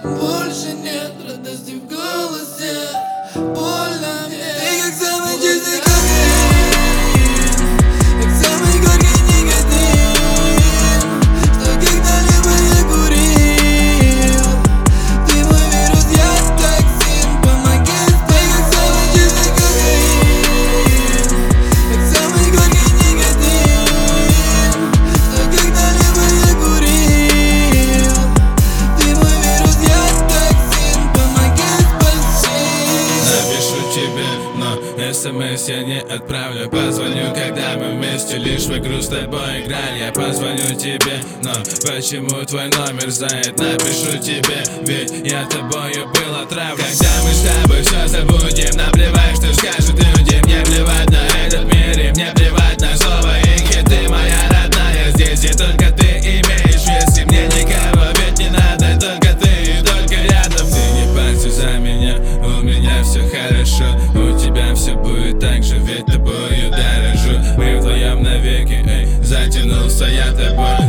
Больше нет радости в голосе. Больно мне. Ты как самый чистый кокаин, как самый горький никотин, что когда-либо я курил. Ты мой вирус, я токсин, помоги. Ты как самый чистый кокаин, как самый горький никотин, что когда-либо я курил. Ты мой вирус, я токсин, помоги, спаси. Напишу тебе, но СМС я не отправлю. Позвоню, когда мы вместе, лишь в игру с тобой играли. Я позвоню тебе, но почему твой номер занят? Напишу тебе, ведь я тобою был отравлен. Когда мы с тобой все забудем, наплевать, что скажут люди. Мне плевать на этот мир, и мне плевать на слово и хиты. Моя родная здесь, и только ты имеешь. Если мне никого ведь не надо, только ты и только рядом. Ты не парься за меня, у меня все хорошо. У тебя все будет так же, ведь тобою дорожу. Мы вдвоем навеки, эй, затянулся я тобой.